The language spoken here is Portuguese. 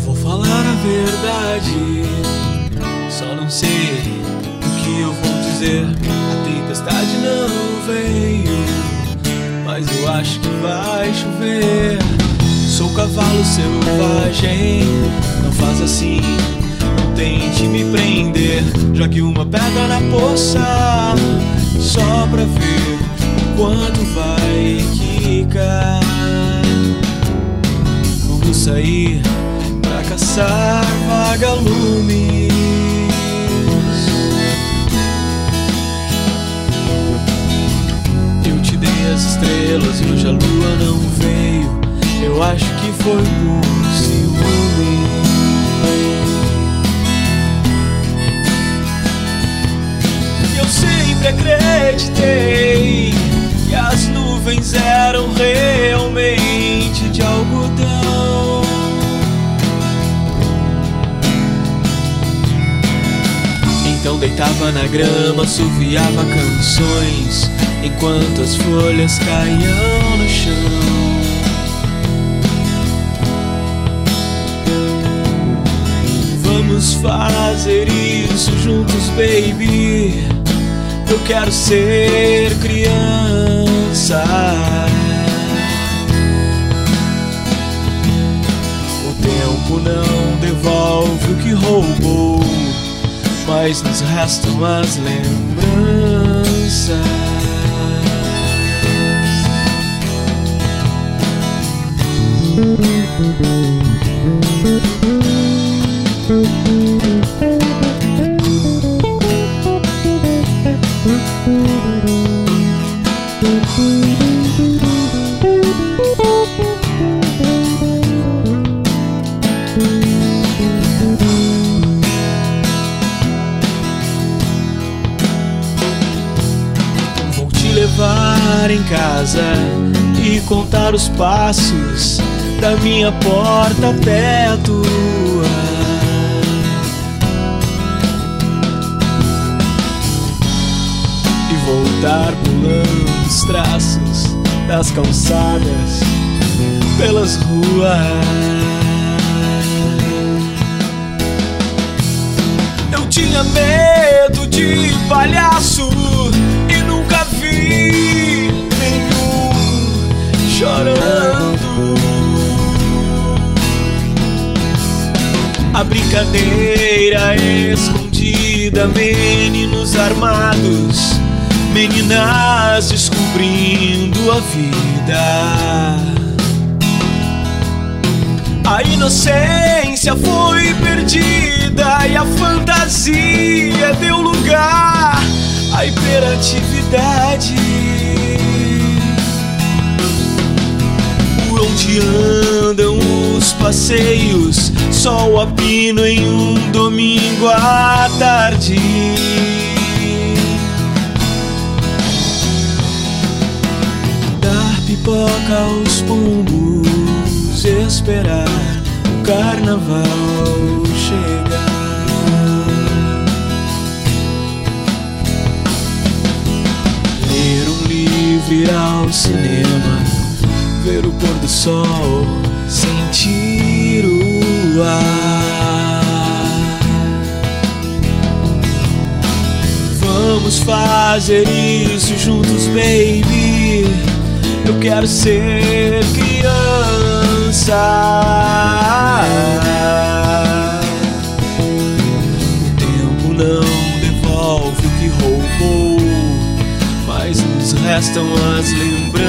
vou falar a verdade, só não sei o que eu vou dizer. A tempestade não veio, mas eu acho que vai chover. Sou cavalo selvagem, não faz assim, não tente me prender. Jogue uma pedra na poça, só pra ver o quanto vai quicar. Vamos sair pra caçar vagalumes. Eu te dei as estrelas e hoje a lua não veio. Eu acho que foi por ciúme. Eu sempre acreditei que as nuvens eram realmente de algodão. Então deitava na grama, assoviava canções enquanto as folhas caíam no chão. Vamos fazer isso juntos, baby. Eu quero ser criança. O tempo não devolve o que roubou, mas nos restam as lembranças. Vou te levar em casa e contar os passos da minha porta até a tua. Voltar pulando os traços das calçadas pelas ruas. Eu tinha medo de palhaço e nunca vi nenhum chorando. A brincadeira escondida, meninos armados, meninas descobrindo a vida. A inocência foi perdida e a fantasia deu lugar à hiperatividade. Por onde andam os passeios, sol a pino em um domingo à tarde. Pipoca aos pombos, esperar o carnaval chegar. Ler um livro, ir ao cinema, ver o pôr do sol, sentir o ar. Vamos fazer isso juntos, baby. Eu quero ser criança. O tempo não devolve o que roubou, mas nos restam as lembranças.